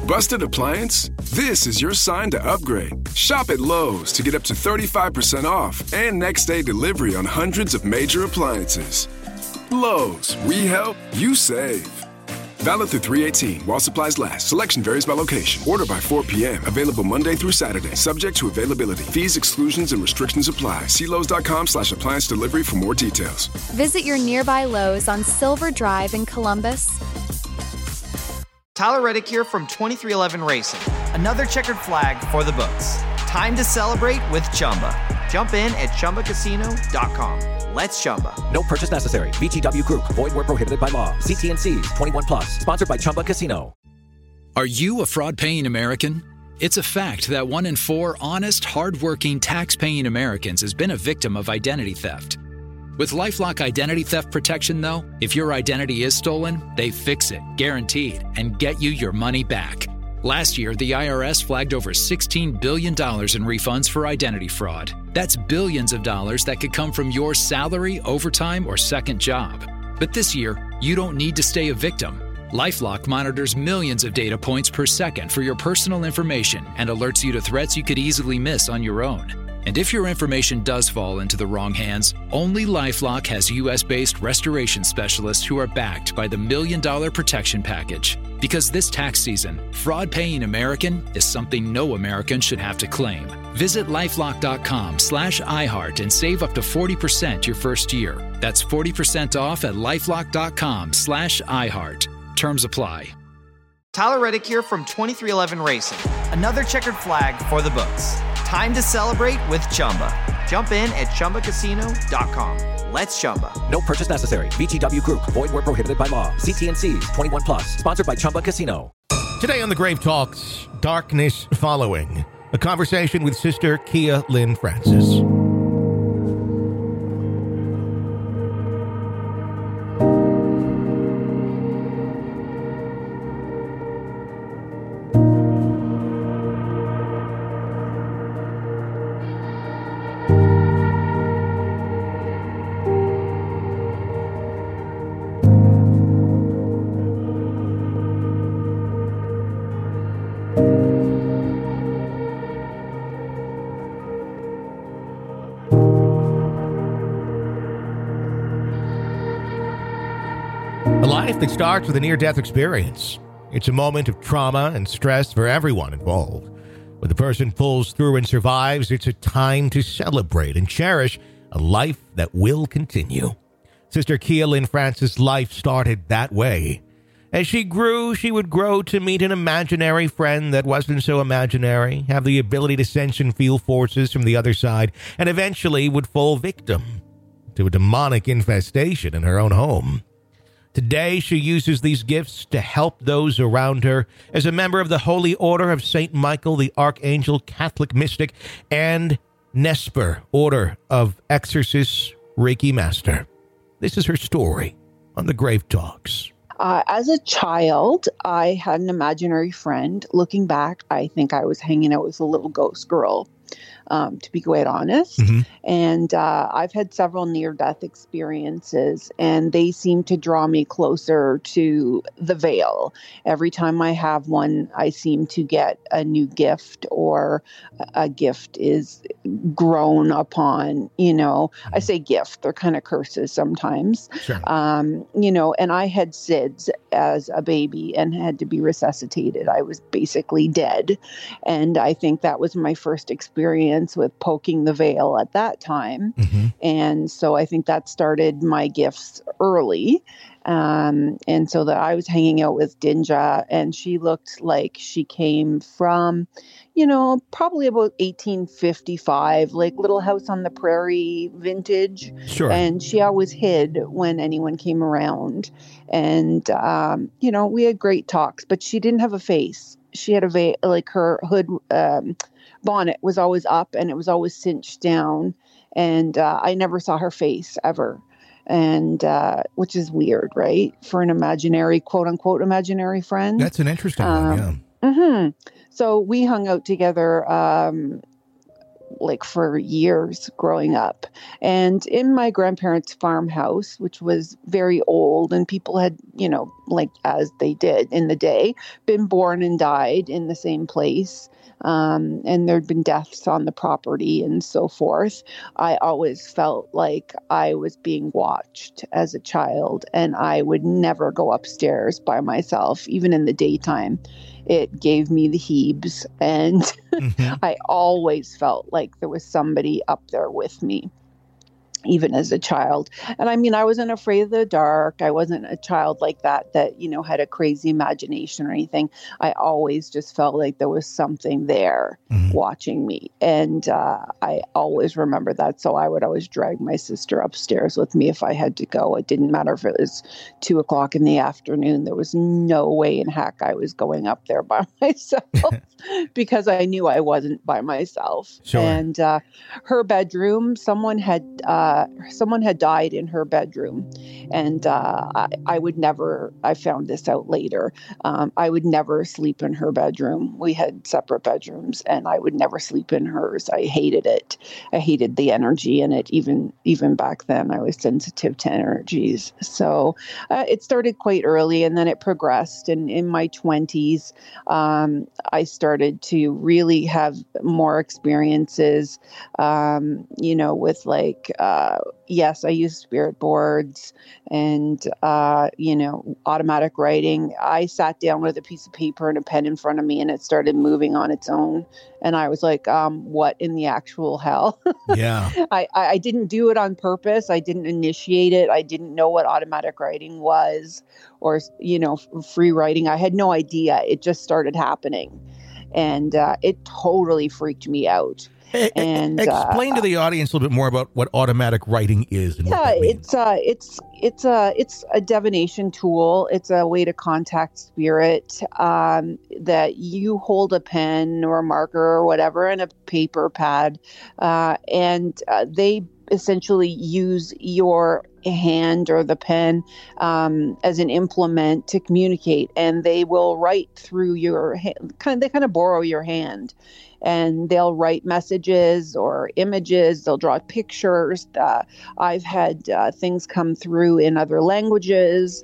Busted appliance? This is your sign to upgrade. Shop at Lowe's to get up to 35% off and next day delivery on hundreds of major appliances. Lowe's, we help, you save. Valid through 3/18 while supplies last. Selection varies by location. Order by 4 p.m. Available Monday through Saturday. Subject to availability. Fees, exclusions, and restrictions apply. See Lowes.com/appliance delivery for more details. Visit your nearby Lowe's on Silver Drive in Columbus. Tyler Reddick here from 2311 Racing. Another checkered flag for the books. Time to celebrate with Chumba. Jump in at ChumbaCasino.com. Let's Chumba. No purchase necessary. VGW Group. Void where prohibited by law. See T&Cs. 21 plus. Sponsored by Chumba Casino. Are you a fraud-paying American? It's a fact that 1 in 4 honest, hard-working, tax-paying Americans has been a victim of identity theft. With LifeLock Identity Theft Protection, though, if your identity is stolen, they fix it, guaranteed, and get you your money back. Last year, the IRS flagged over $16 billion in refunds for identity fraud. That's billions of dollars that could come from your salary, overtime, or second job. But this year, you don't need to stay a victim. LifeLock monitors millions of data points per second for your personal information and alerts you to threats you could easily miss on your own. And if your information does fall into the wrong hands, only LifeLock has U.S.-based restoration specialists who are backed by the $1 Million Protection Package. Because this tax season, fraud-paying American is something no American should have to claim. Visit LifeLock.com/iHeart and save up to 40% your first year. That's 40% off at LifeLock.com/iHeart. Terms apply. Tyler Reddick here from 2311 Racing. Another checkered flag for the books. Time to celebrate with Chumba. Jump in at ChumbaCasino.com. Let's Chumba. No purchase necessary. VGW Group. Void where prohibited by law. See T&Cs. 21 plus. Sponsored by Chumba Casino. Today on the Grave Talks, Darkness Following. A conversation with Sister Kia Lynn Francis. A life that starts with a near-death experience. It's a moment of trauma and stress for everyone involved. When the person pulls through and survives, it's a time to celebrate and cherish a life that will continue. Sister Kia Lynn Francis' life started that way. As she grew, she would grow to meet an imaginary friend that wasn't so imaginary, have the ability to sense and feel forces from the other side, and eventually would fall victim to a demonic infestation in her own home. Today, she uses these gifts to help those around her as a member of the Holy Order of St. Michael the Archangel Catholic Mystic and Nesper Order of Exorcists Reiki Master. This is her story on the Grave Talks. As a child, I had an imaginary friend. Looking back, I think I was hanging out with a little ghost girl, to be quite honest. Mm-hmm. And I've had several near-death experiences, and they seem to draw me closer to the veil. Every time I have one, I seem to get a new gift, or a gift is grown upon, I say gift, they're kind of curses sometimes. Sure. And I had SIDS as a baby and had to be resuscitated. I was basically dead. And I think that was my first experience with poking the veil at that time. Mm-hmm. And so I think that started my gifts early. And so that I was hanging out with Dinja, and she looked like she came from, probably about 1855, like Little House on the Prairie vintage. Sure. And she always hid when anyone came around. And, we had great talks, but she didn't have a face. She had her hood, bonnet was always up, and it was always cinched down. And I never saw her face ever. And which is weird, right? For an imaginary, quote unquote, imaginary friend. That's an interesting one, yeah. Mm-hmm. So we hung out together like for years growing up. And in my grandparents' farmhouse, which was very old, and people had, you know, like as they did in the day, been born and died in the same place. And there'd been deaths on the property and so forth. I always felt like I was being watched as a child, and I would never go upstairs by myself, even in the daytime. It gave me the heebs, and I always felt like there was somebody up there with me, even as a child. And I mean, I wasn't afraid of the dark. I wasn't a child like that, you know, had a crazy imagination or anything. I always just felt like there was something there watching me. And I always remember that. So I would always drag my sister upstairs with me if I had to go. It didn't matter if it was 2:00 in the afternoon. There was no way in heck I was going up there by myself because I knew I wasn't by myself. Sure. And her bedroom, someone had died in her bedroom, and I would never, I found this out later, I would never sleep in her bedroom. We had separate bedrooms, and I would never sleep in hers. I hated it. I hated the energy in it. Even back then, I was sensitive to energies. So it started quite early, and then it progressed. And in my 20s, I started to really have more experiences, you know, with like, yes, I use spirit boards and, you know, automatic writing. I sat down with a piece of paper and a pen in front of me, and it started moving on its own. And I was like, what in the actual hell? Yeah. I didn't do it on purpose. I didn't initiate it. I didn't know what automatic writing was, or, you know, free writing. I had no idea. It just started happening. And it totally freaked me out. And explain to the audience a little bit more about what automatic writing is. And what that means. It's a divination tool. It's a way to contact spirit, that you hold a pen or a marker or whatever and a paper pad, and they essentially use your hand or the pen as an implement to communicate, and they will write through your hand. They kind of borrow your hand, and they'll write messages or images. They'll draw pictures. I've had things come through in other languages,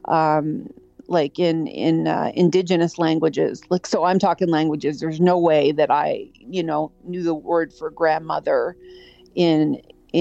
like in indigenous languages. Like, so I'm talking languages. There's no way that I, you know, knew the word for grandmother in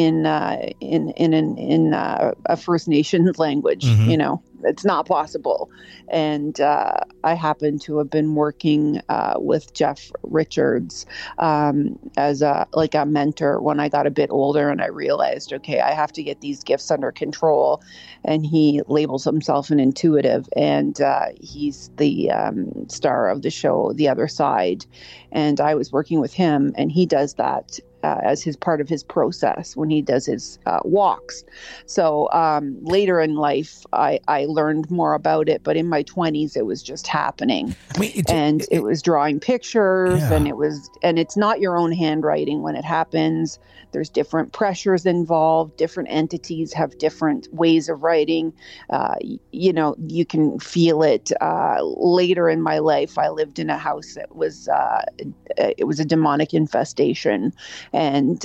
a First Nations language. You know, it's not possible. And I happen to have been working with Jeff Richards as a mentor when I got a bit older, and I realized, okay, I have to get these gifts under control. And he labels himself an intuitive, and he's the star of the show The Other Side. And I was working with him, and he does that as his part of his process when he does his walks. So later in life, I learned more about it, but in my 20s, it was just happening. I mean, it was drawing pictures, and it's not your own handwriting when it happens. There's different pressures involved. Different entities have different ways of writing. You know, you can feel it. Later in my life, I lived in a house that was it was a demonic infestation. And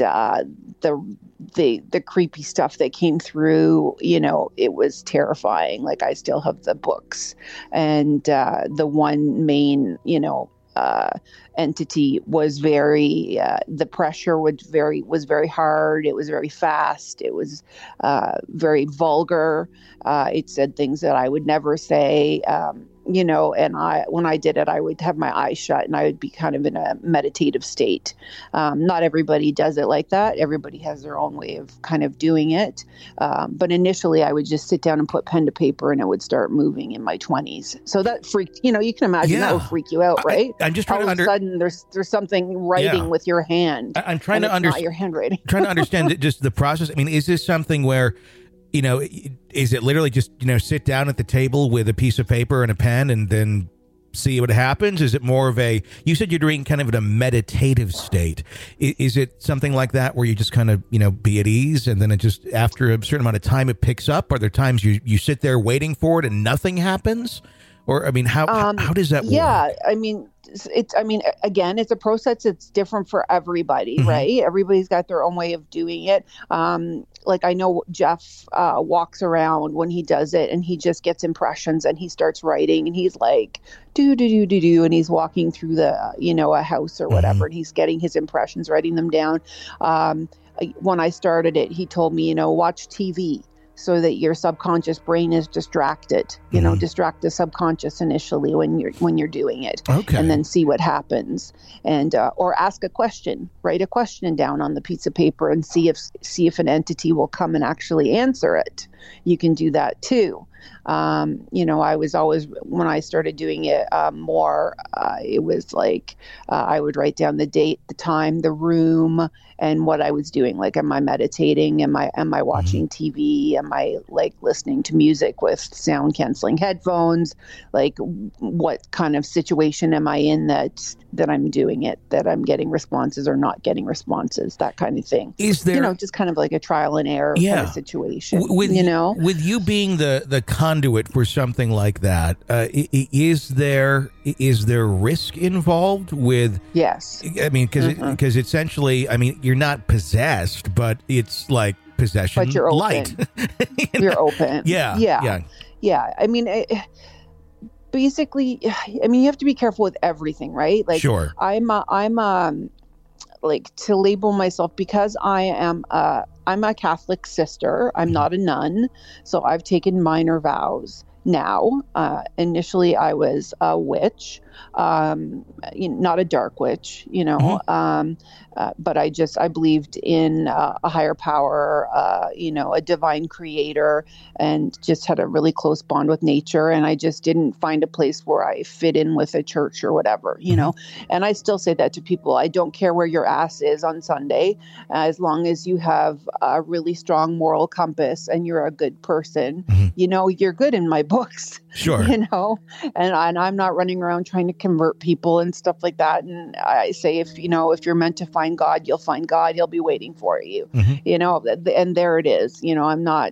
the creepy stuff that came through, you know, it was terrifying. Like, I still have the books, and the one main, you know, entity was very, the pressure was very hard. It was very fast. It was very vulgar. It said things that I would never say. You know, and when I did it, I would have my eyes shut, and I would be kind of in a meditative state. Not everybody does it like that. Everybody has their own way of kind of doing it. But initially, I would just sit down and put pen to paper, and it would start moving in my 20s. So that freaked, you know, you can imagine that would freak you out, right? I'm just trying all of a sudden there's something writing with your hand. I'm trying to understand your handwriting. Trying to understand just the process. I mean, is this something where, you know, is it literally just, you know, sit down at the table with a piece of paper and a pen and then see what happens? Is it more of you said you're doing kind of in a meditative state. Is it something like that where you just kind of, you know, be at ease, and then it just, after a certain amount of time, it picks up? Are there times you sit there waiting for it and nothing happens? Or, I mean, how does that work? Yeah, I mean, again, it's a process that's different for everybody, right? Everybody's got their own way of doing it. Like I know Jeff walks around when he does it and he just gets impressions and he starts writing and he's like, do, and he's walking through a house or whatever and he's getting his impressions, writing them down. When I started it, he told me, watch TV so that your subconscious brain is distracted, distract the subconscious initially when you're doing it, and then see what happens. And, or ask a question, write a question down on the piece of paper and see if an entity will come and actually answer it. You can do that too. I was always, when I started doing it more, it was like I would write down the date, the time, the room, and what I was doing. Like, am I meditating? Am I watching TV? Am I like listening to music with sound canceling headphones? Like, what kind of situation am I in that I'm doing it, that I'm getting responses or not getting responses, that kind of thing. Is there, just kind of like a trial and error kind of situation, with you being the conduit for something like that, is there risk involved with? Yes. I mean, because essentially, I mean, you're not possessed, but it's like possession, but you're light. You're open. Yeah. I mean, basically, I mean, you have to be careful with everything, right? Like, sure. I'm like, to label myself, because I'm a Catholic sister. I'm not a nun, so I've taken minor vows now. Initially, I was a witch, not a dark witch, but I believed in a higher power, a divine creator, and just had a really close bond with nature. And I just didn't find a place where I fit in with a church or whatever, and I still say that to people. I don't care where your ass is on Sunday, as long as you have a really strong moral compass and you're a good person, you're good in my books. Sure. And I'm not running around trying to convert people and stuff like that. And I say, if you're meant to find God, you'll find God. He'll be waiting for you, and there it is. I'm not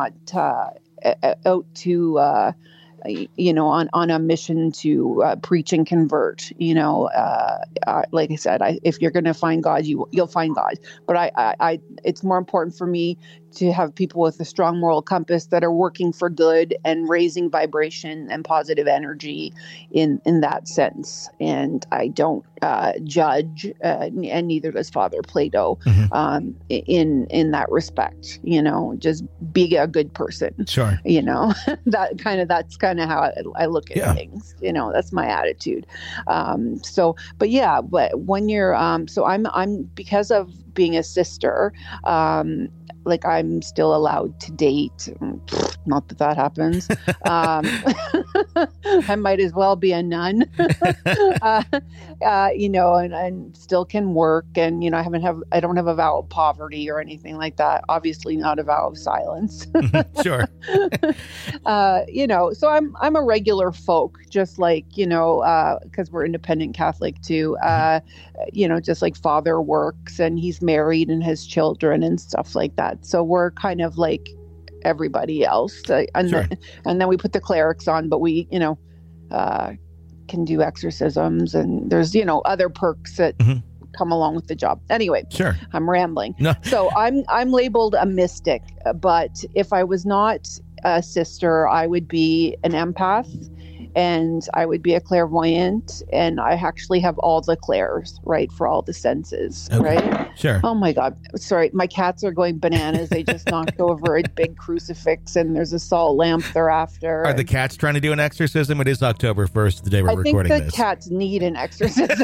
out to, on a mission to preach and convert, like I said, if you're going to find God, you'll find God. But I it's more important for me to have people with a strong moral compass that are working for good and raising vibration and positive energy in that sense. And I don't judge, and neither does Father Plato, in that respect. Just be a good person. Sure. That's kind of how I look at things. That's my attitude. But when you're so I'm because of being a sister, like, I'm still allowed to date. Not that happens. I might as well be a nun, and still can work. And, I don't have a vow of poverty or anything like that. Obviously not a vow of silence. Sure. So I'm a regular folk, just like, because we're independent Catholic too, just like Father works and he's married and has children and stuff like that. So we're kind of like everybody else. And then we put the clerics on, but we, can do exorcisms, and there's, other perks that come along with the job. Anyway, sure. I'm rambling. No. So I'm labeled a mystic, but if I was not a sister, I would be an empath, and I would be a clairvoyant, and I actually have all the clairs, right, for all the senses, right? Sure. Oh my God. Sorry, my cats are going bananas. They just knocked over a big crucifix, and there's a salt lamp they're after. Are the cats trying to do an exorcism? It is October 1st, the day we're recording this. I think the cats need an exorcism.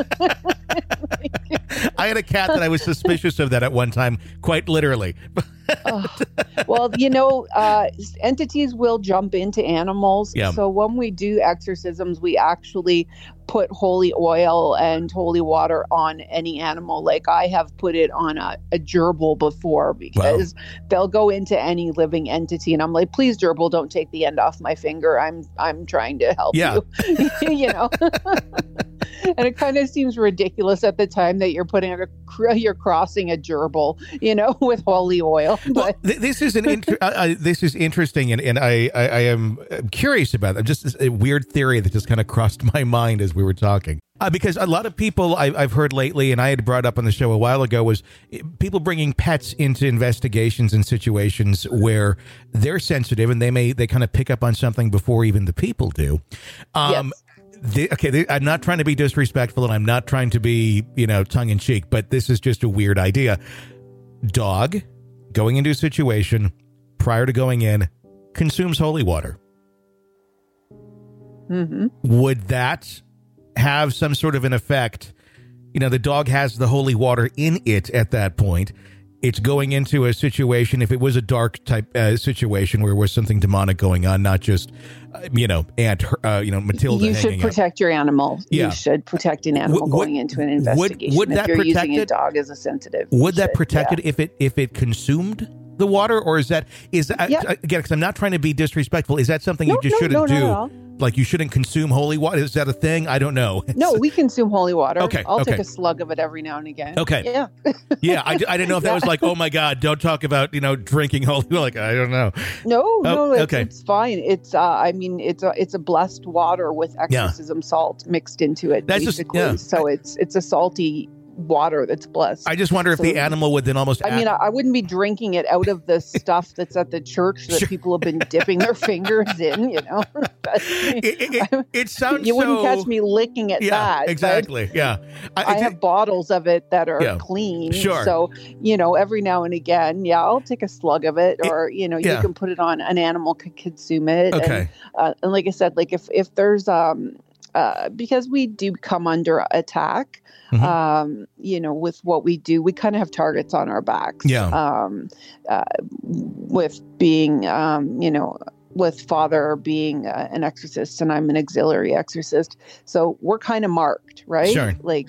I had a cat that I was suspicious of that at one time, quite literally. Well, entities will jump into animals. Yeah. So when we do exorcisms, we actually put holy oil and holy water on any animal. Like, I have put it on a gerbil before, because they'll go into any living entity, and I'm like, please, gerbil, don't take the end off my finger. I'm trying to help you. And it kind of seems ridiculous at the time that you're crossing a gerbil, with holy oil. But this is this is interesting, and I am curious about it. Just a weird theory that just kind of crossed my mind as we were talking. Because a lot of people I've heard lately, and I had brought up on the show a while ago, was people bringing pets into investigations and situations where they're sensitive and they kind of pick up on something before even the people do. Yes. I'm not trying to be disrespectful, and I'm not trying to be, tongue in cheek, but this is just a weird idea. Dog going into a situation prior to going in consumes holy water. Mm-hmm. Would that have some sort of an effect? The dog has the holy water in it at that point. It's going into a situation, if it was a dark type situation where there was something demonic going on, not just, Matilda. You should protect your animal. Yeah. You should protect an animal going into an investigation. Would that if you're protect using it? A dog as a sensitive. Would that protect it if it consumed the water, or is that again? Because I'm not trying to be disrespectful. Is that something you just shouldn't do? Like, you shouldn't consume holy water? Is that a thing? I don't know. No, we consume holy water. Okay. I'll take a slug of it every now and again. Okay. Yeah. Yeah. I didn't know if that was like, oh my God, don't talk about, drinking holy water. Like, I don't know. No, it's fine. It's, it's a blessed water with exorcism salt mixed into it. That's basically. So it's a salty water that's blessed. I just wonder if the animal would then almost I wouldn't be drinking it out of the stuff that's at the church that people have been dipping their fingers in, it sounds you wouldn't catch me licking at that. Exactly. Yeah. I have bottles of it that are clean. Sure. So, every now and again, I'll take a slug of it, or, you can put it on, an animal could consume it. Okay. And like I said, like if there's because we do come under attack, with what we do, we kind of have targets on our backs. Yeah. With being, with Father being an exorcist, and I'm an auxiliary exorcist, so we're kind of marked, right? Sure. Like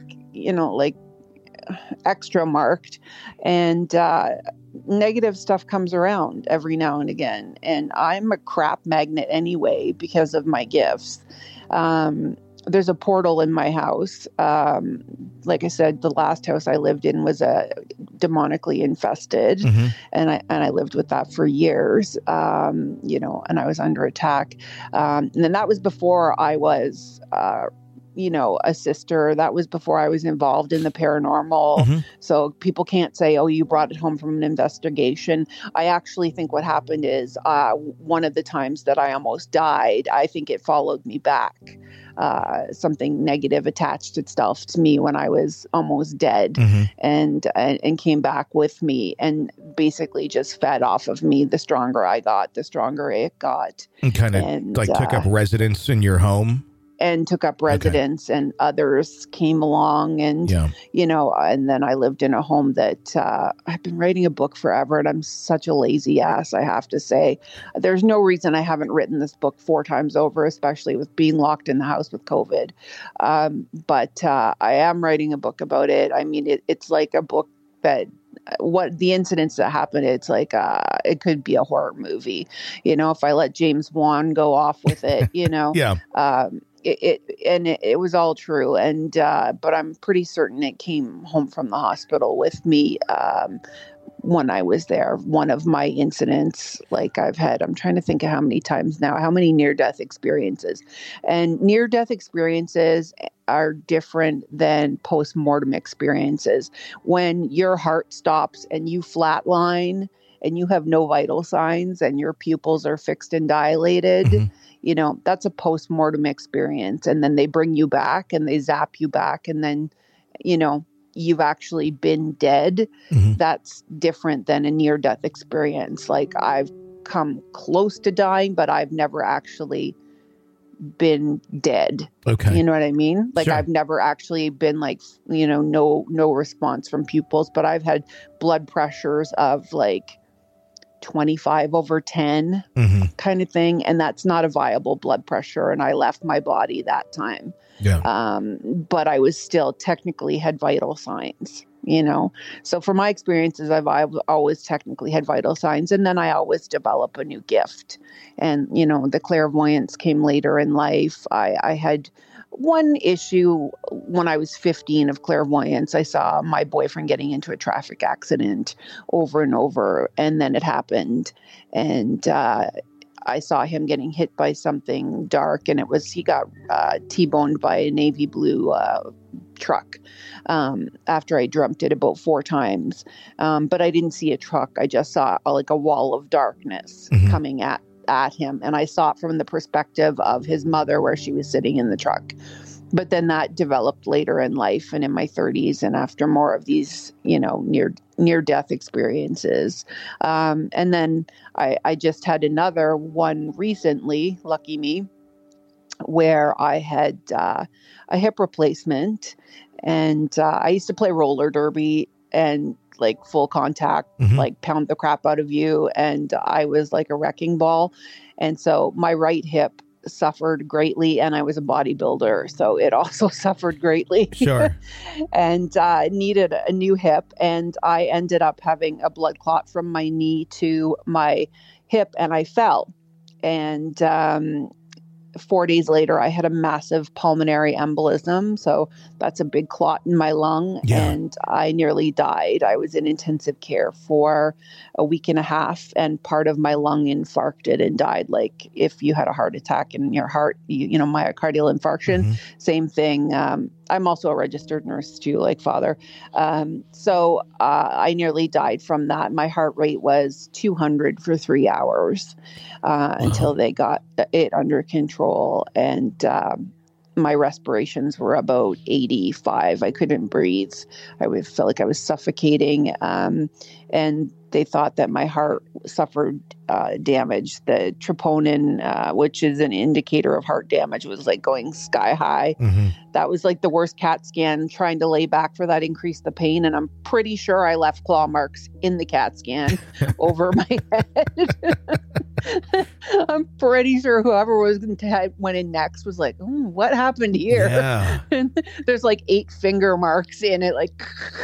extra marked, and negative stuff comes around every now and again, and I'm a crap magnet anyway because of my gifts. There's a portal in my house. Like I said, the last house I lived in was demonically infested, and I lived with that for years. And I was under attack. And then that was before I was, a sister. That was before I was involved in the paranormal. So people can't say, "Oh, you brought it home from an investigation." I actually think what happened is one of the times that I almost died, I think it followed me back. Something negative attached itself to me when I was almost dead, and came back with me, and basically just fed off of me. The stronger I got, the stronger it got. And kind of took up residence in your home? And took up residence, and others came along, and, and then I lived in a home that I've been writing a book forever, and I'm such a lazy ass, I have to say. There's no reason I haven't written this book 4 times over, especially with being locked in the house with COVID. But I am writing a book about it. I mean, it's like a book that what the incidents that happened, it's like it could be a horror movie, if I let James Wan go off with it, It was all true, and but I'm pretty certain it came home from the hospital with me when I was there. One of my incidents, like I've had, I'm trying to think of how many times now, how many near-death experiences, and near-death experiences are different than post-mortem experiences. When your heart stops and you flatline and you have no vital signs and your pupils are fixed and dilated, that's a post-mortem experience. And then they bring you back and they zap you back, and then, you've actually been dead. That's different than a near-death experience. Like, I've come close to dying, but I've never actually been dead. Okay. You know what I mean? Like, sure. I've never actually been like, no response from pupils, but I've had blood pressures of like 25/10 kind of thing. And that's not a viable blood pressure. And I left my body that time. Yeah. But I was still technically had vital signs. So for my experiences, I've always technically had vital signs, and then I always develop a new gift. And, the clairvoyance came later in life. I had one issue when I was 15 of clairvoyance. I saw my boyfriend getting into a traffic accident over and over, and then it happened. And I saw him getting hit by something dark, and he got T-boned by a navy blue truck after I dreamt it about 4 times. But I didn't see a truck. I just saw like a wall of darkness coming at him. And I saw it from the perspective of his mother where she was sitting in the truck. But then that developed later in life and in my 30s and after more of these, near-death experiences. And then I just had another one recently, lucky me, where I had a hip replacement. And I used to play roller derby and like full contact, like pound the crap out of you. And I was like a wrecking ball. And so my right hip suffered greatly, and I was a bodybuilder, so it also suffered greatly. Sure. And needed a new hip, and I ended up having a blood clot from my knee to my hip, and I fell. And 4 days later, I had a massive pulmonary embolism. So that's a big clot in my lung. Yeah. And I nearly died. I was in intensive care for a week and a half, and part of my lung infarcted and died. Like if you had a heart attack in your heart, myocardial infarction, same thing. I'm also a registered nurse too, like Father. So I nearly died from that. My heart rate was 200 for 3 hours until they got it under control. And my respirations were about 85. I couldn't breathe. I felt like I was suffocating. And they thought that my heart suffered damage. The troponin, which is an indicator of heart damage, was like going sky high. That was like the worst CAT scan. Trying to lay back for that increased the pain. And I'm pretty sure I left claw marks in the CAT scan over my head. I'm pretty sure whoever went in next was like, what happened here? Yeah. And there's like 8 finger marks in it. Like,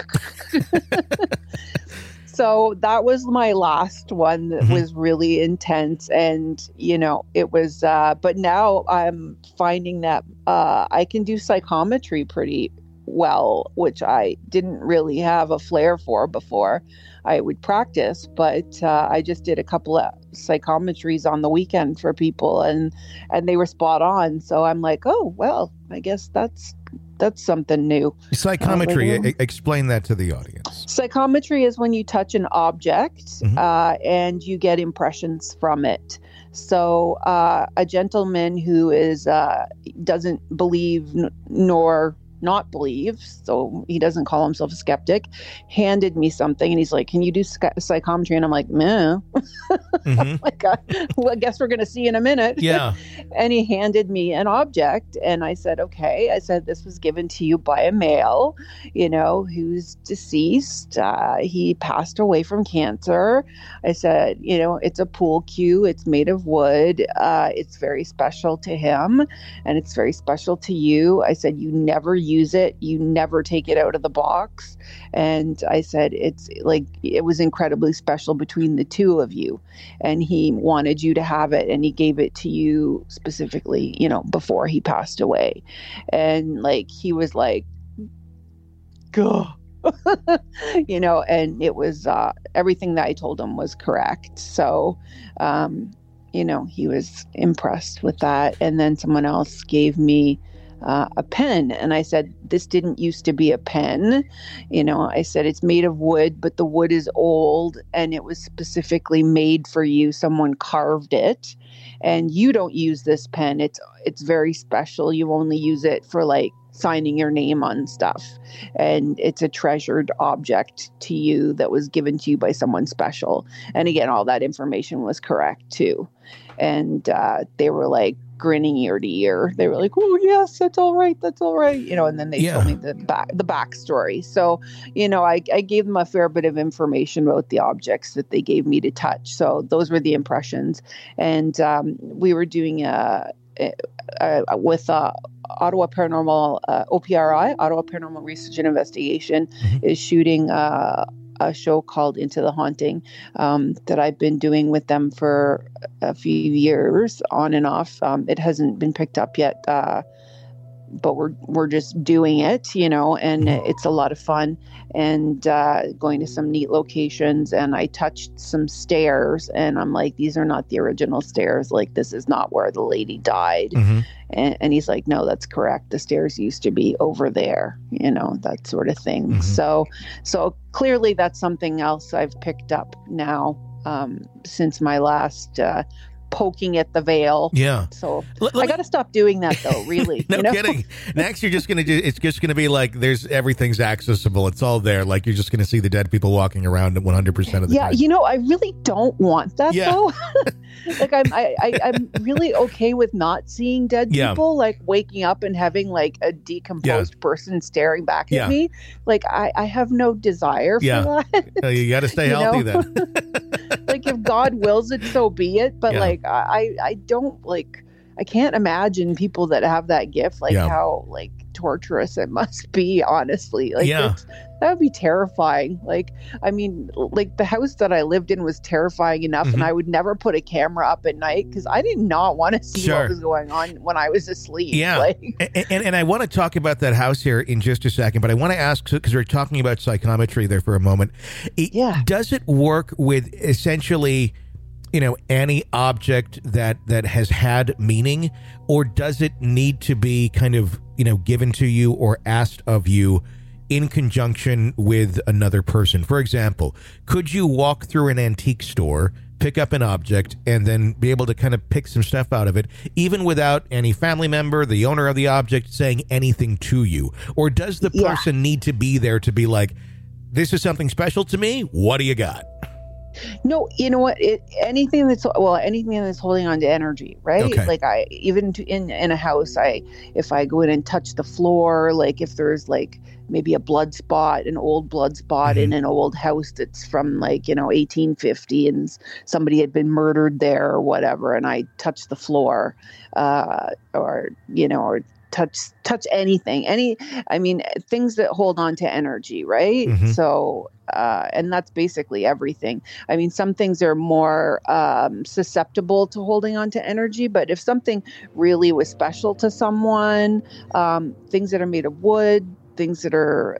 so that was my last one that was really intense. And, it was, but now I'm finding that I can do psychometry pretty well, which I didn't really have a flair for before. I would practice, but I just did a couple of psychometries on the weekend for people, and they were spot on. So I'm like, oh, well, I guess that's something new. Psychometry, explain that to the audience. Psychometry is when you touch an object and you get impressions from it. So a gentleman who is doesn't believe nor not believe, so he doesn't call himself a skeptic, handed me something, and he's like, can you do psychometry? And I'm like, meh. Well, I guess we're going to see in a minute. Yeah. And he handed me an object, and I said, okay. I said, this was given to you by a male, who's deceased. He passed away from cancer. I said, it's a pool cue. It's made of wood. It's very special to him, and it's very special to you. I said, you never use it. You never take it out of the box. And I said, it's like, it was incredibly special between the two of you. And he wanted you to have it, and he gave it to you specifically, before he passed away. And like, he was like, go. And it was, everything that I told him was correct. So, he was impressed with that. And then someone else gave me a pen, and I said, this didn't used to be a pen. I said, it's made of wood, but the wood is old, and it was specifically made for you. Someone carved it, and you don't use this pen. It's very special. You only use it for like signing your name on stuff, and it's a treasured object to you that was given to you by someone special. And again, all that information was correct too. And they were like grinning ear to ear. They were like, oh yes, that's all right. And then they told me the backstory. So, I gave them a fair bit of information about the objects that they gave me to touch. So those were the impressions. And we were doing with Ottawa Paranormal, OPRI, Ottawa Paranormal Research and Investigation, is shooting a show called Into the Haunting that I've been doing with them for a few years on and off. It hasn't been picked up yet, but we're just doing it, and it's a lot of fun, and going to some neat locations. And I touched some stairs, and I'm like, these are not the original stairs. Like, this is not where the lady died. And he's like, no, that's correct. The stairs used to be over there, that sort of thing. So clearly that's something else I've picked up now since my last poking at the veil. Yeah. So I got to stop doing that, though, really. No kidding. Next, you're just going to do, it's just going to be like, everything's accessible. It's all there. Like, you're just going to see the dead people walking around 100% of the time. Yeah. I really don't want that, though. Like, I'm really okay with not seeing dead people, like waking up and having like a decomposed person staring back at me. Like, I have no desire for that. You got to stay healthy then. Like, if God wills it, so be it. But like, I don't like, I can't imagine people that have that gift, like how like torturous it must be, honestly. Like, that would be terrifying. Like, I mean, like the house that I lived in was terrifying enough, and I would never put a camera up at night because I did not want to see what was going on when I was asleep. Yeah. Like, and I want to talk about that house here in just a second, but I want to ask, because we're talking about psychometry there for a moment. Does it work with essentially, any object that has had meaning, or does it need to be kind of, given to you or asked of you in conjunction with another person? For example, could you walk through an antique store, pick up an object, and then be able to kind of pick some stuff out of it, even without any family member, the owner of the object, saying anything to you? Or does the person need to be there to be like, this is something special to me, what do you got? No, you know what? Anything that's holding on to energy, right? Okay. Like, in a house, if I go in and touch the floor, like if there's like maybe a blood spot, an old blood spot in an old house that's from like 1850, and somebody had been murdered there or whatever, and I touch the floor, or touch anything, things that hold on to energy, right? So, and that's basically everything. I mean, some things are more susceptible to holding on to energy, but if something really was special to someone, things that are made of wood, things that are,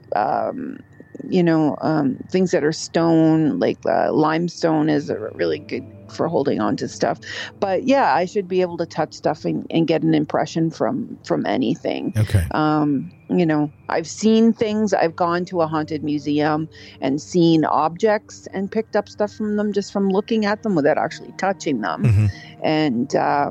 things that are stone, like limestone is really good for holding on to stuff. But yeah, I should be able to touch stuff and get an impression from anything. Okay. I've seen things. I've gone to a haunted museum and seen objects and picked up stuff from them just from looking at them without actually touching them. And,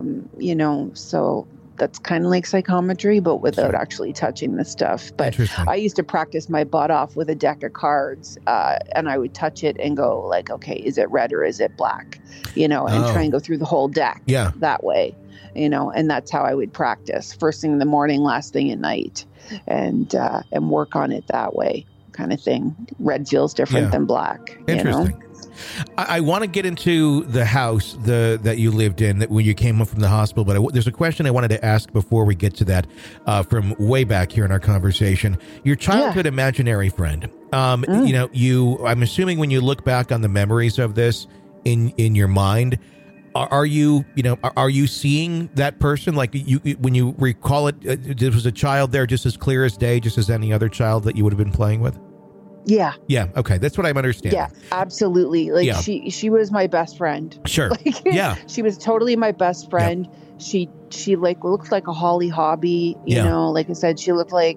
so that's kind of like psychometry, but without actually touching the stuff. But I used to practice my butt off with a deck of cards, and I would touch it and go like, okay, is it red or is it black? And try and go through the whole deck that way, and that's how I would practice first thing in the morning, last thing at night, and work on it that way, kind of thing. Red feels different than black. Interesting. I want to get into the house that you lived in when you came home from the hospital, but there's a question I wanted to ask before we get to that from way back here in our conversation. Your childhood imaginary friend. I'm assuming when you look back on the memories of this in your mind, are you seeing that person? Like when you recall it, there was a child there just as clear as day, just as any other child that you would have been playing with? Yeah. Yeah. Okay. That's what I'm understanding. Yeah, absolutely. Like she was my best friend. Sure. She was totally my best friend. Yep. She like looked like a Holly Hobby, you know, like I said, she looked like,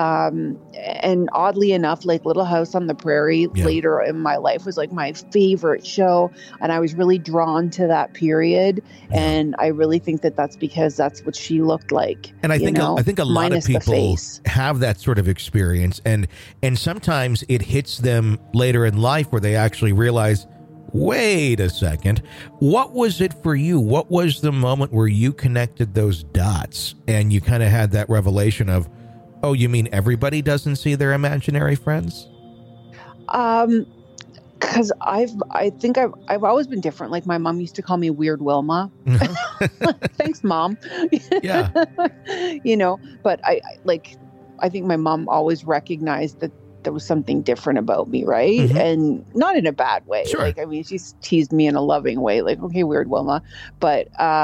and oddly enough, like Little House on the Prairie later in my life was like my favorite show. And I was really drawn to that period. And I really think that that's because that's what she looked like. And I think a lot of people have that sort of experience, and sometimes it hits them later in life where they actually realize, wait a second, what was it for you? What was the moment where you connected those dots and you kind of had that revelation of, oh, you mean everybody doesn't see their imaginary friends? Because I think I've always been different. Like my mom used to call me Weird Wilma. Thanks, Mom. Yeah. But I think my mom always recognized that there was something different about me, right? Mm-hmm. And not in a bad way. Sure. She's teased me in a loving way, like, okay, Weird Wilma. But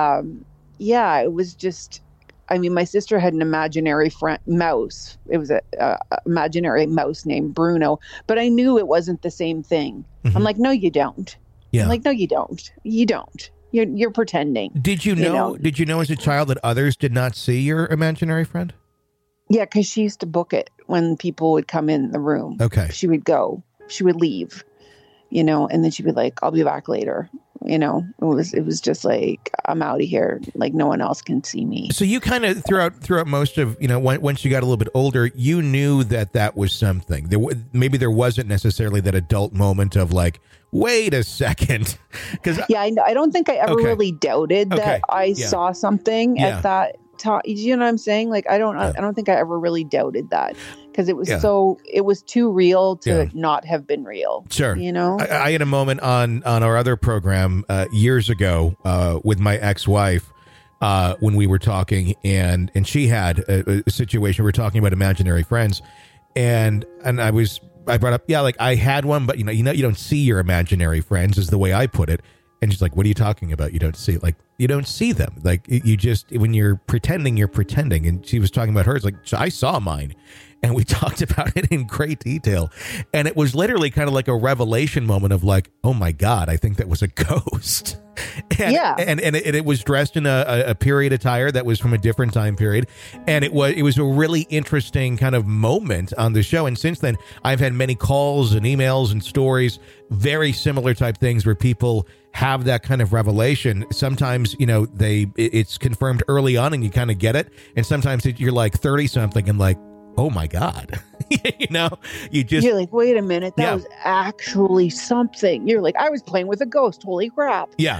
it was just, my sister had an imaginary mouse. It was a imaginary mouse named Bruno, but I knew it wasn't the same thing. Mm-hmm. I'm like, no, you don't. Yeah. I'm like, no, you don't. You don't. You're pretending. Did you know? Did you know as a child that others did not see your imaginary friend? Yeah, because she used to book it when people would come in the room. Okay. She would go. She would leave. And then she'd be like, "I'll be back later." It was just like, I'm out of here. Like no one else can see me. So you kind of throughout most of, once you got a little bit older, you knew that was something. Maybe there wasn't necessarily that adult moment of like, wait a second. I don't think I ever really doubted that I saw something at that time. You know what I'm saying? Like, I don't think I ever really doubted that. Because it was it was too real to not have been real. Sure. I had a moment on our other program years ago with my ex-wife when we were talking, and she had a situation. We were talking about imaginary friends, and I brought up, I had one, but you don't see your imaginary friends is the way I put it. And she's like, what are you talking about? You don't see, you don't see them. Like, you just, when you're pretending, you're pretending. And she was talking about hers, like, I saw mine. And we talked about it in great detail. And it was literally kind of like a revelation moment of like, oh my God, I think that was a ghost. And it was dressed in a period attire that was from a different time period. And it was a really interesting kind of moment on the show. And since then, I've had many calls and emails and stories, very similar type things where people have that kind of revelation. Sometimes, it's confirmed early on and you kind of get it. And sometimes you're like 30 something and like, oh my God, you're like, wait a minute, that was actually something. You're like, I was playing with a ghost. Holy crap. Yeah.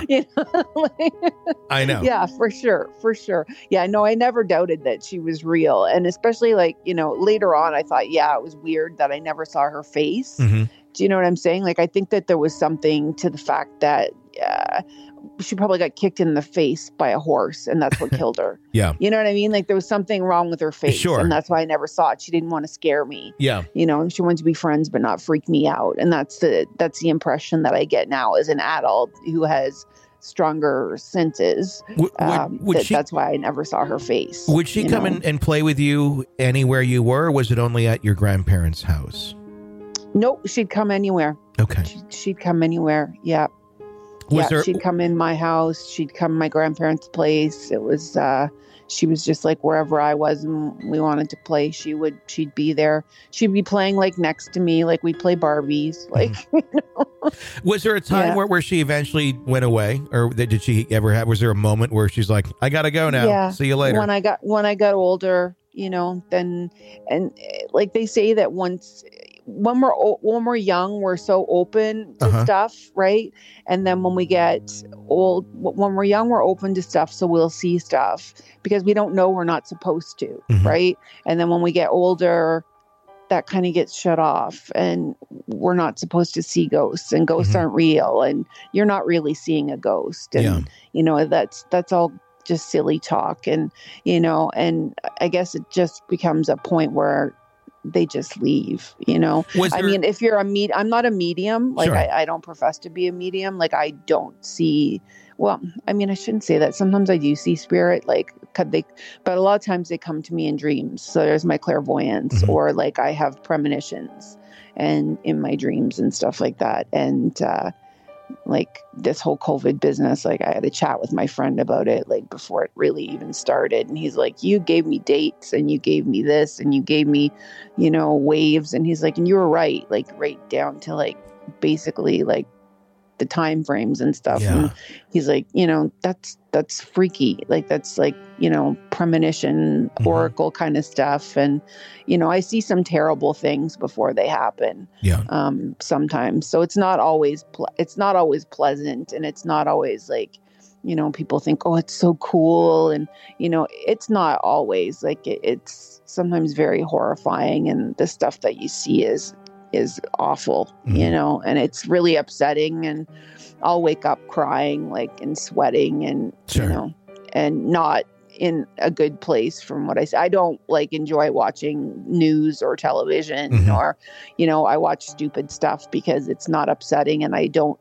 I know. Yeah, for sure. Yeah, no, I never doubted that she was real. And especially later on, I thought, it was weird that I never saw her face. Mm-hmm. Do you know what I'm saying? Like, I think that there was something to the fact that she probably got kicked in the face by a horse and that's what killed her. Yeah. You know what I mean? Like there was something wrong with her face. Sure. And that's why I never saw it. She didn't want to scare me. Yeah. She wanted to be friends, but not freak me out. And that's the impression that I get now as an adult who has stronger senses. That's why I never saw her face. Would she come in and play with you anywhere you were? Or was it only at your grandparents' house? Nope. She'd come anywhere. Okay. She'd come anywhere. Yeah. She'd come in my house. She'd come to my grandparents' place. It was, she was just like wherever I was and we wanted to play, she'd be there. She'd be playing like next to me, like we'd play Barbies. Like, Was there a time where she eventually went away, or did she ever have? Was there a moment where she's like, "I gotta go now. Yeah. See you later." When I got older, then like they say that when we're young, we're so open to stuff, right? And then when we get old, when we're young, we're open to stuff. So we'll see stuff because we don't know we're not supposed to, right? And then when we get older, that kind of gets shut off and we're not supposed to see ghosts and ghosts aren't real and you're not really seeing a ghost. And, that's all just silly talk. And, and I guess it just becomes a point where they just leave, I mean, if you're I'm not a medium. Like, sure. I don't profess to be a medium. Like, I don't see, well, I mean, I shouldn't say that. Sometimes I do see spirit, but a lot of times they come to me in dreams. So there's my clairvoyance or like I have premonitions and in my dreams and stuff like that. And, like this whole COVID business, like I had a chat with my friend about it, like before it really even started. And he's like, you gave me dates and you gave me this and you gave me, waves. And he's like, and you were right, like right down to like, basically like the time frames and stuff. Yeah. And he's like, that's freaky. Like, that's like, premonition, oracle kind of stuff. And, I see some terrible things before they happen. Yeah. Sometimes. So it's not always, pleasant. And it's not always like, people think, oh, it's so cool. And, it's not always like it's sometimes very horrifying. And the stuff that you see is is awful, you know, and it's really upsetting. And I'll wake up crying, like, and sweating, and, you know, and not in a good place from what I say. I don't like enjoy watching news or television or, you know, I watch stupid stuff because it's not upsetting, and I don't,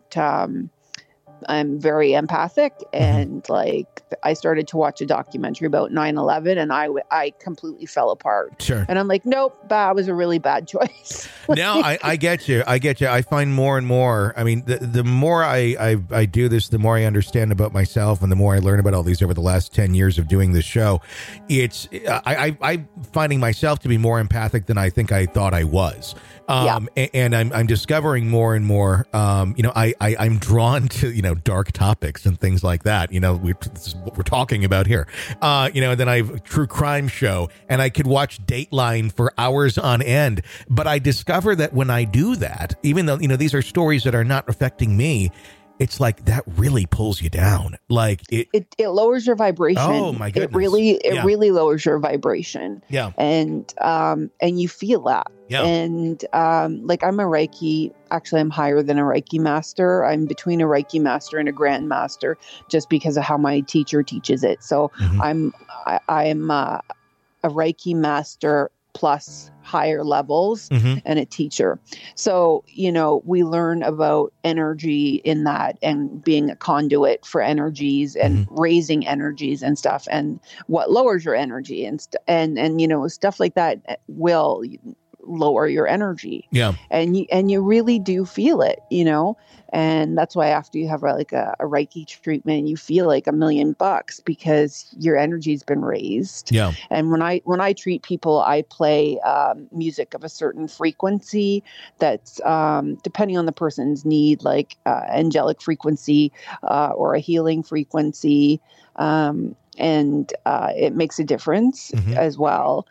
I'm very empathic, and like I started to watch a documentary about 9/11 and I completely fell apart. Sure. And I'm like, nope, that was a really bad choice. No, I get you. I find more and more, I mean, the more I do this, the more I understand about myself, and the more I learn about all these over the last 10 years of doing this show. It's, I'm finding myself to be more empathic than I think I thought I was. And I'm discovering more and more, you know, I'm drawn to, you know, dark topics and things like that. You know, this is what we're talking about here. You know, and then I have a true crime show, and I could watch Dateline for hours on end. But I discover that when I do that, even though, you know, these are stories that are not affecting me, it's like that really pulls you down. Like it lowers your vibration. Oh my goodness. It really lowers your vibration. Yeah. And you feel that. Yeah. And like I'm a Reiki, actually I'm higher than a Reiki master. I'm between a Reiki master and a Grand Master just because of how my teacher teaches it. So I'm a Reiki master plus higher levels and a teacher. So, you know, we learn about energy in that, and being a conduit for energies and raising energies and stuff, and what lowers your energy and you know, stuff like that will lower your energy. Yeah. And you really do feel it, you know, and that's why after you have like a Reiki treatment, you feel like $1 million because your energy's been raised. Yeah. And when I treat people, I play music of a certain frequency that's depending on the person's need, like angelic frequency or a healing frequency. And it makes a difference as well.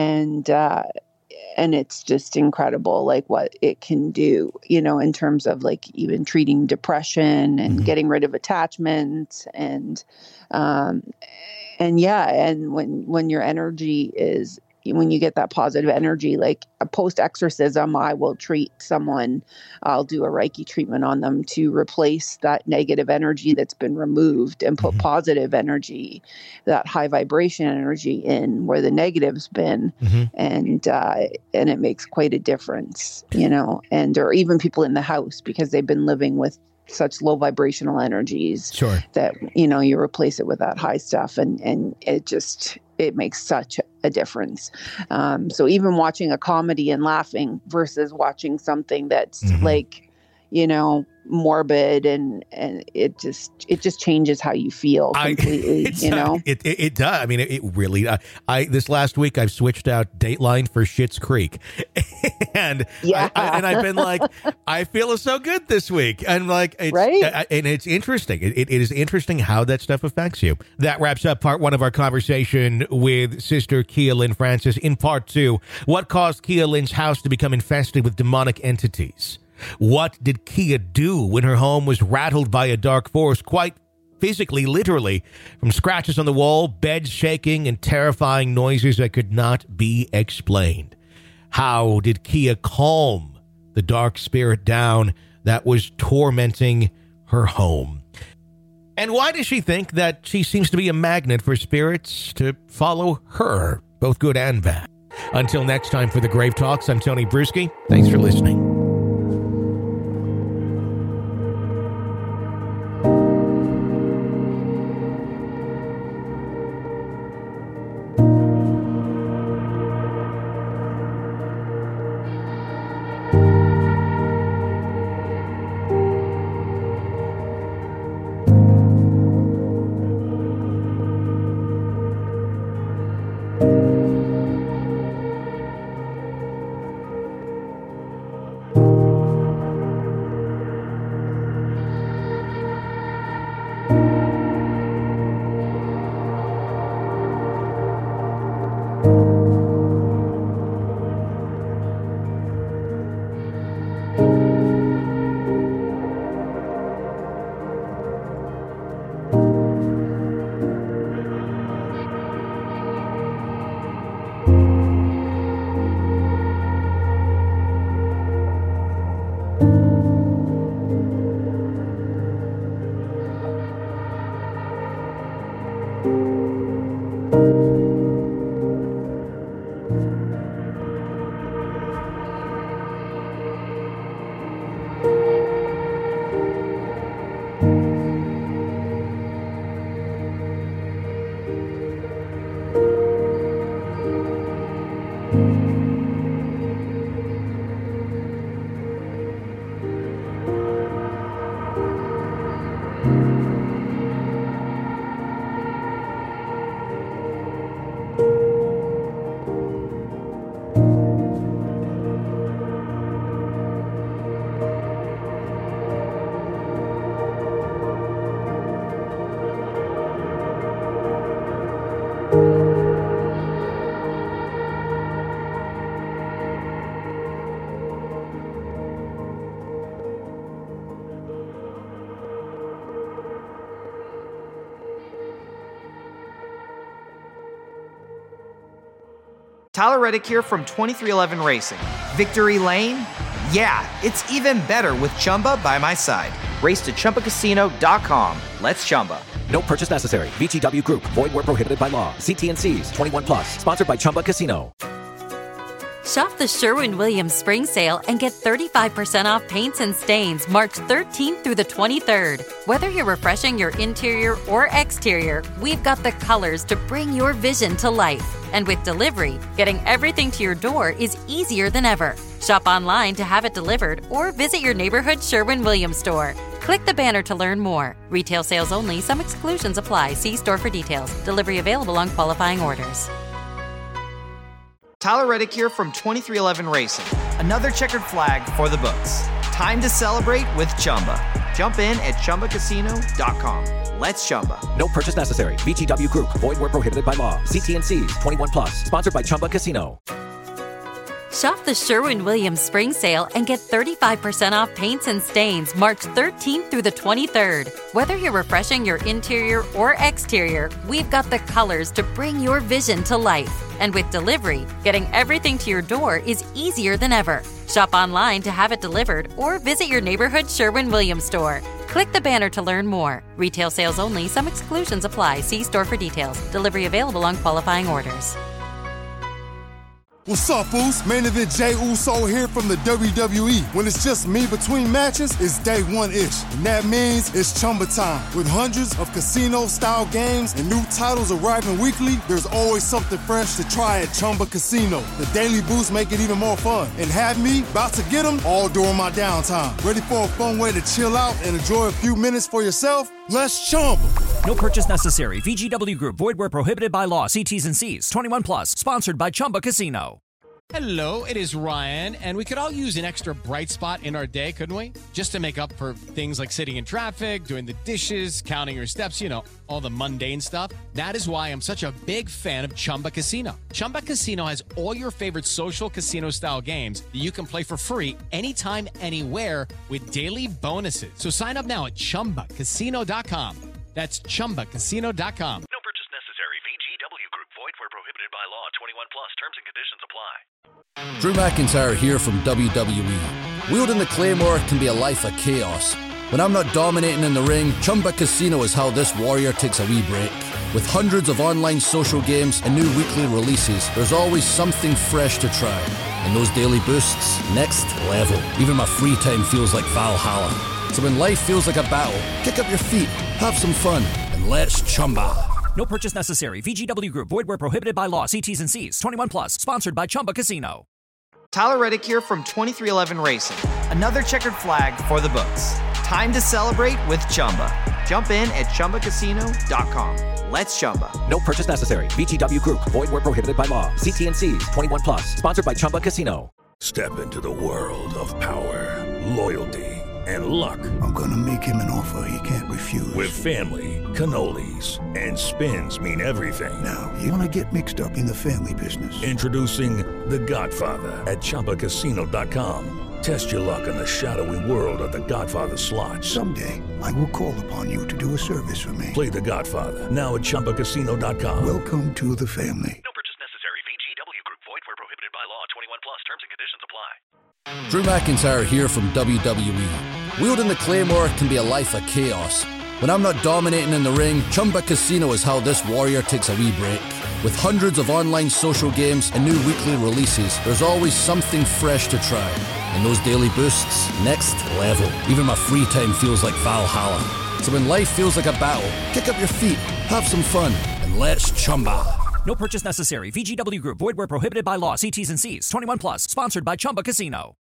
And it's just incredible, like what it can do, you know, in terms of like even treating depression and getting rid of attachments and yeah. And when your energy is, when you get that positive energy, like a post exorcism, I will treat someone, I'll do a Reiki treatment on them to replace that negative energy that's been removed and put positive energy, that high vibration energy in where the negative's been. And it makes quite a difference, you know, and, or even people in the house because they've been living with such low vibrational energies that, you know, you replace it with that high stuff and it makes such a difference. So even watching a comedy and laughing versus watching something that's like, you know, morbid and it just changes how you feel completely. You know, it does. I mean, it really. This last week I've switched out Dateline for Schitt's Creek, and I've been like, I feel so good this week, and like, and it's interesting. It is interesting how that stuff affects you. That wraps up part 1 of our conversation with Sister Kia Lynn Francis. In part 2, what caused Kia Lynn's house to become infested with demonic entities? What did Kia do when her home was rattled by a dark force, quite physically, literally, from scratches on the wall, beds shaking, and terrifying noises that could not be explained? How did Kia calm the dark spirit down that was tormenting her home? And why does she think that she seems to be a magnet for spirits to follow her, both good and bad? Until next time for the Grave Talks, I'm Tony Bruschi. Thanks for listening. Tyler Reddick here from 2311 Racing. Victory Lane? Yeah, it's even better with Chumba by my side. Race to ChumbaCasino.com. Let's Chumba. No purchase necessary. VGW Group. Void where prohibited by law. See T&Cs. 21 plus. Sponsored by Chumba Casino. Shop the Sherwin-Williams Spring Sale and get 35% off paints and stains March 13th through the 23rd. Whether you're refreshing your interior or exterior, we've got the colors to bring your vision to life. And with delivery, getting everything to your door is easier than ever. Shop online to have it delivered or visit your neighborhood Sherwin-Williams store. Click the banner to learn more. Retail sales only. Some exclusions apply. See store for details. Delivery available on qualifying orders. Tyler Reddick here from 2311 Racing. Another checkered flag for the books. Time to celebrate with Chumba. Jump in at ChumbaCasino.com. Let's Chumba. No purchase necessary. VGW Group. Void where prohibited by law. See T&Cs. 21 plus. Sponsored by Chumba Casino. Shop the Sherwin-Williams Spring Sale and get 35% off paints and stains March 13th through the 23rd. Whether you're refreshing your interior or exterior, we've got the colors to bring your vision to life. And with delivery, getting everything to your door is easier than ever. Shop online to have it delivered or visit your neighborhood Sherwin-Williams store. Click the banner to learn more. Retail sales only. Some exclusions apply. See store for details. Delivery available on qualifying orders. What's up, Foos? Main event Jey Uso here from the WWE. When it's just me between matches, it's day one-ish. And that means it's Chumba time. With hundreds of casino-style games and new titles arriving weekly, there's always something fresh to try at Chumba Casino. The daily boosts make it even more fun. And have me about to get them all during my downtime. Ready for a fun way to chill out and enjoy a few minutes for yourself? Let's Chumba. No purchase necessary. VGW Group. Void where prohibited by law. See T's and C's. 21 plus. Sponsored by Chumba Casino. Hello, it is Ryan, and we could all use an extra bright spot in our day, couldn't we? Just to make up for things like sitting in traffic, doing the dishes, counting your steps, you know, all the mundane stuff. That is why I'm such a big fan of Chumba Casino. Chumba Casino has all your favorite social casino-style games that you can play for free anytime, anywhere with daily bonuses. So sign up now at ChumbaCasino.com. That's ChumbaCasino.com. No purchase necessary. VGW Group. Void where prohibited by law. 21 plus. Terms and conditions apply. Drew McIntyre here from WWE. Wielding the Claymore can be a life of chaos. When I'm not dominating in the ring, Chumba Casino is how this warrior takes a wee break. With hundreds of online social games and new weekly releases, there's always something fresh to try. And those daily boosts, next level. Even my free time feels like Valhalla. So when life feels like a battle, kick up your feet, have some fun, and let's Chumba. No purchase necessary. VGW Group. Void where prohibited by law. See T's and C's. 21 plus. Sponsored by Chumba Casino. Tyler Reddick here from 2311 Racing. Another checkered flag for the books. Time to celebrate with Chumba. Jump in at ChumbaCasino.com. Let's Chumba. No purchase necessary. VGW Group. Void where prohibited by law. See T&Cs. 21 plus. Sponsored by Chumba Casino. Step into the world of power, loyalty, and luck. I'm gonna make him an offer he can't refuse. With family, cannolis, and spins mean everything. Now, you wanna get mixed up in the family business. Introducing The Godfather at ChumbaCasino.com. Test your luck in the shadowy world of The Godfather slot. Someday, I will call upon you to do a service for me. Play The Godfather now at ChumbaCasino.com. Welcome to the family. No purchase necessary. VGW Group. Void where prohibited by law. 21 plus. Terms and conditions apply. Drew McIntyre here from WWE. Wielding the Claymore can be a life of chaos. When I'm not dominating in the ring, Chumba Casino is how this warrior takes a wee break. With hundreds of online social games and new weekly releases, there's always something fresh to try. And those daily boosts, next level. Even my free time feels like Valhalla. So when life feels like a battle, kick up your feet, have some fun, and let's Chumba. No purchase necessary. VGW Group. Void where prohibited by law. See T's and C's. 21 plus. Sponsored by Chumba Casino.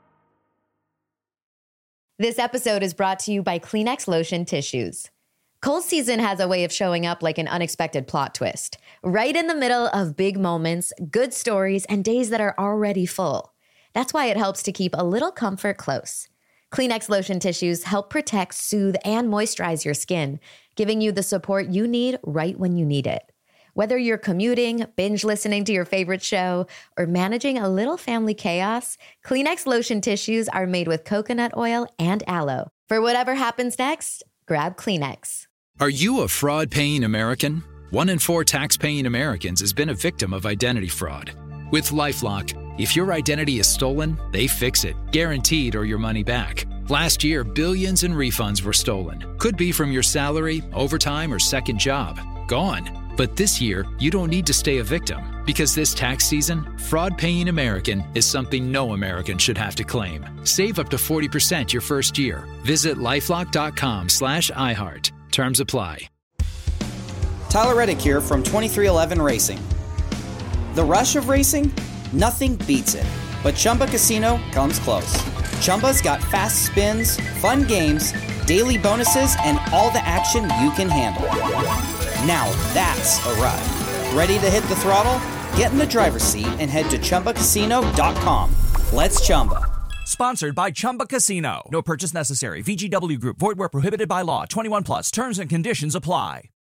This episode is brought to you by Kleenex Lotion Tissues. Cold season has a way of showing up like an unexpected plot twist. Right in the middle of big moments, good stories, and days that are already full. That's why it helps to keep a little comfort close. Kleenex Lotion Tissues help protect, soothe, and moisturize your skin, giving you the support you need right when you need it. Whether you're commuting, binge listening to your favorite show, or managing a little family chaos, Kleenex Lotion Tissues are made with coconut oil and aloe. For whatever happens next, grab Kleenex. Are you a fraud-paying American? 1 in 4 tax-paying Americans has been a victim of identity fraud. With LifeLock, if your identity is stolen, they fix it, guaranteed, or your money back. Last year, billions in refunds were stolen. Could be from your salary, overtime, or second job. Gone. But this year, you don't need to stay a victim, because this tax season, fraud-paying American is something no American should have to claim. Save up to 40% your first year. Visit LifeLock.com/iHeart. Terms apply. Tyler Reddick here from 2311 Racing. The rush of racing? Nothing beats it. But Chumba Casino comes close. Chumba's got fast spins, fun games, daily bonuses, and all the action you can handle. Now that's a ride. Ready to hit the throttle? Get in the driver's seat and head to ChumbaCasino.com. Let's Chumba. Sponsored by Chumba Casino. No purchase necessary. VGW Group. Void where prohibited by law. 21 plus. Terms and conditions apply.